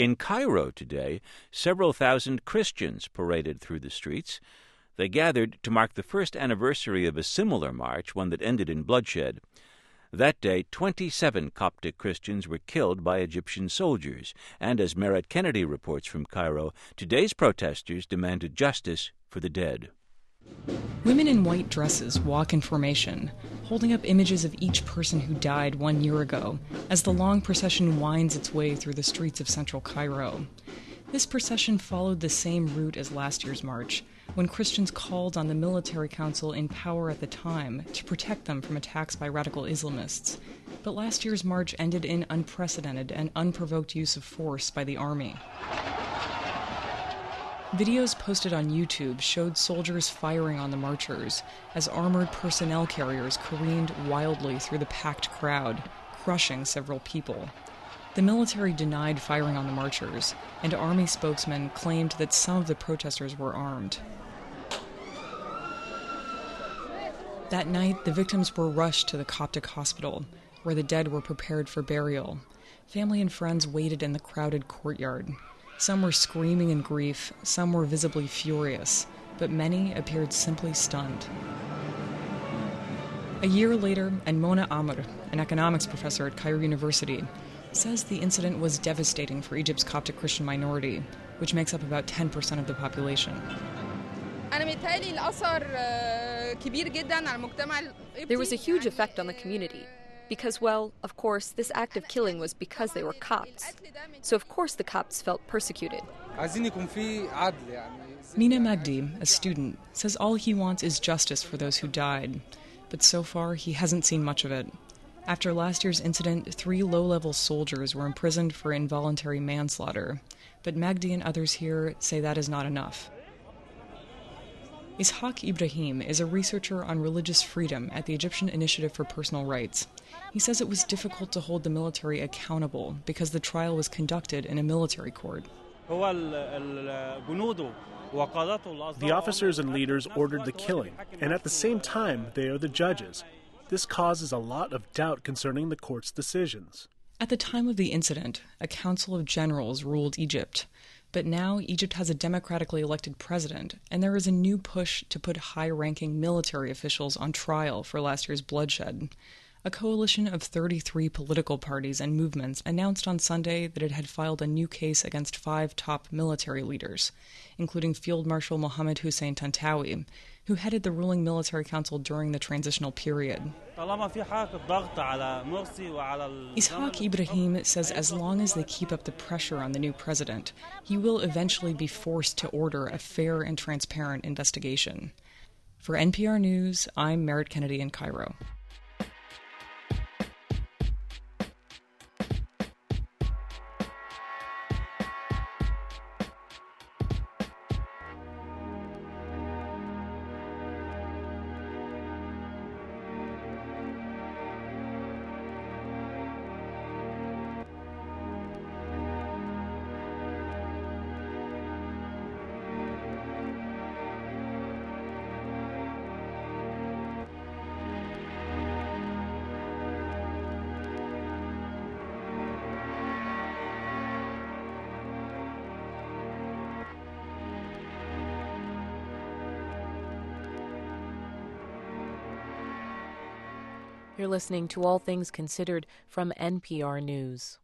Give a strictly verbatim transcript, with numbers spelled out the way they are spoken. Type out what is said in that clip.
In Cairo today, several thousand Christians paraded through the streets. They gathered to mark the first anniversary of a similar march, one that ended in bloodshed. That day, twenty-seven Coptic Christians were killed by Egyptian soldiers, and as Merritt Kennedy reports from Cairo, today's protesters demanded justice for the dead. Women in white dresses walk in formation, holding up images of each person who died one year ago, as the long procession winds its way through the streets of central Cairo. This procession followed the same route as last year's march, when Christians called on the military council in power at the time to protect them from attacks by radical Islamists. But last year's march ended in unprecedented and unprovoked use of force by the army. Videos posted on YouTube showed soldiers firing on the marchers as armored personnel carriers careened wildly through the packed crowd, crushing several people. The military denied firing on the marchers, and army spokesmen claimed that some of the protesters were armed. That night, the victims were rushed to the Coptic hospital, where the dead were prepared for burial. Family and friends waited in the crowded courtyard. Some were screaming in grief, some were visibly furious, but many appeared simply stunned. A year later, and Mona Amr, an economics professor at Cairo University, says the incident was devastating for Egypt's Coptic Christian minority, which makes up about ten percent of the population. There was a huge effect on the community. Because, well, of course, this act of killing was because they were Copts. So, of course, the Copts felt persecuted. Mina Magdi, a student, says all he wants is justice for those who died. But so far, he hasn't seen much of it. After last year's incident, three low-level soldiers were imprisoned for involuntary manslaughter. But Magdi and others here say that is not enough. Ishaq Ibrahim is a researcher on religious freedom at the Egyptian Initiative for Personal Rights. He says it was difficult to hold the military accountable because the trial was conducted in a military court. The officers and leaders ordered the killing, and at the same time, they are the judges. This causes a lot of doubt concerning the court's decisions. At the time of the incident, a council of generals ruled Egypt. But now Egypt has a democratically elected president, and there is a new push to put high-ranking military officials on trial for last year's bloodshed. A coalition of thirty-three political parties and movements announced on Sunday that it had filed a new case against five top military leaders, including Field Marshal Mohammed Hussein Tantawi, who headed the ruling military council during the transitional period. Ishaq Ibrahim says as long as they keep up the pressure on the new president, he will eventually be forced to order a fair and transparent investigation. For N P R News, I'm Merritt Kennedy in Cairo. You're listening to All Things Considered from N P R News.